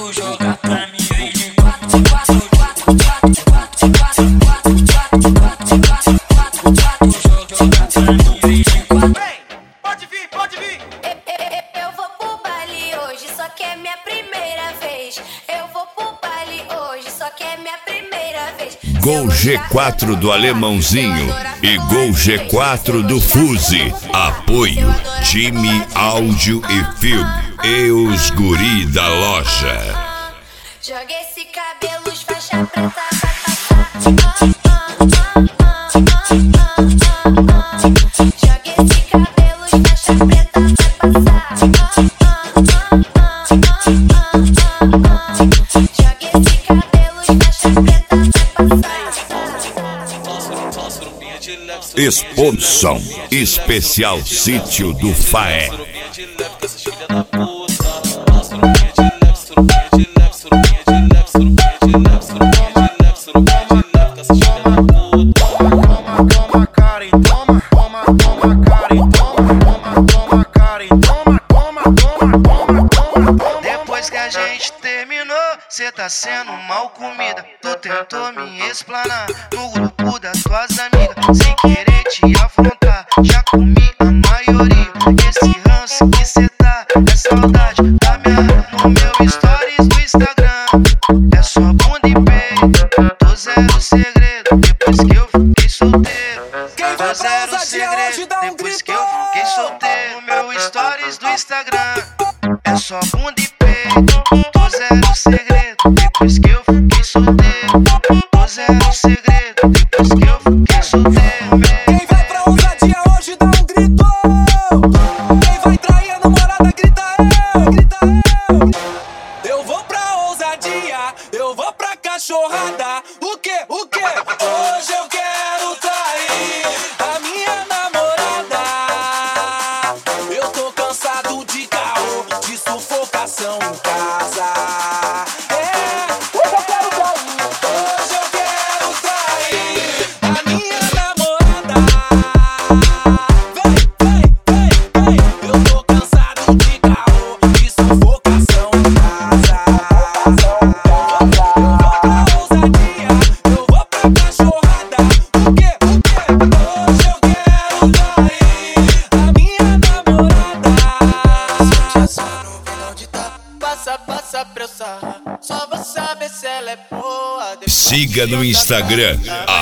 quatro, joga pra mim, vem de quatro, quatro, quatro, quatro, quatro, quatro, quatro, quatro, quatro, quatro, quatro, joga pra mim, vem de quatro. Pode vir, pode vir. Eu vou pro baile hoje, só que é minha primeira vez. Eu vou pro baile hoje, só que é minha primeira vez. Gol G4 do Alemãozinho e Gol G4 do Fuse. Apoio Time Áudio e Filme e os guri da loja. Joga esse cabelo, os faixa preta vai passar. Joga esse cabelo, os faixa preta vai passar. Joga esse cabelo, os faixa preta vai passar. Exposição Especial Sítio do Faé. Depois que a gente terminou, cê tá sendo mal comida. Tu tentou me explanar no grupo das tuas amigas, sem querer te afrontar, já comi a maioria. Esse ranço que cê tá é saudade da minha. No meu stories do Instagram é só bunda e peito. Tô zero segredo depois que eu fiquei solteiro. Tô zero segredo depois que eu fiquei solteiro. No meu stories do Instagram é só bunda e peito. Tô zero segredo depois que eu fiquei solteiro. Tô zero segredo depois que eu fiquei solteiro. Quem vai pra ousadia hoje dá um grito. Quem vai trair a namorada grita eu, grita eu. Eu vou pra ousadia, eu vou pra cachorrada. O quê? O quê? Hoje eu quero trair a minha namorada. Eu tô cansado de caô, de sufocação em casa. Hoje eu quero trair, hoje eu quero trair a minha namorada. Vem, eu tô cansado de caô, de sufocação em casa. Eu vou pra ousadia, eu vou pra cachorrada. O quê? Hoje eu quero trair a minha namorada. Passa pra eu sarrar, só vou saber se ela é boa. Siga no Instagram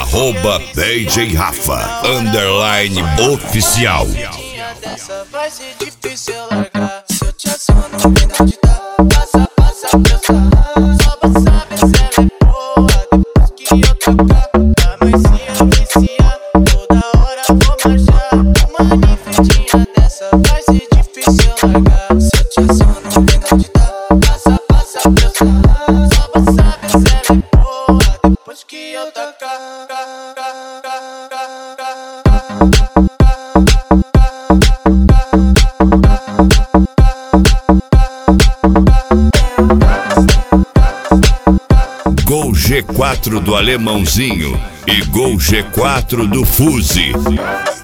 @DJRafa_oficial. Dessa vai ser difícil largar. Se eu te assono, não me dá de dar. Passa pra eu sarrar, só vou saber se ela é boa. Depois que eu tocar, a mãezinha vicia. Toda hora vou marchar. Uma ninfetinha dessa vai ser difícil largar. Se eu te assono, não me dá de dar. Passa pra eu sarrar, só vou saber se ela é boa. Depois que eu tocar. Gol G4 do Alemãozinho e Gol G4 do Fuse.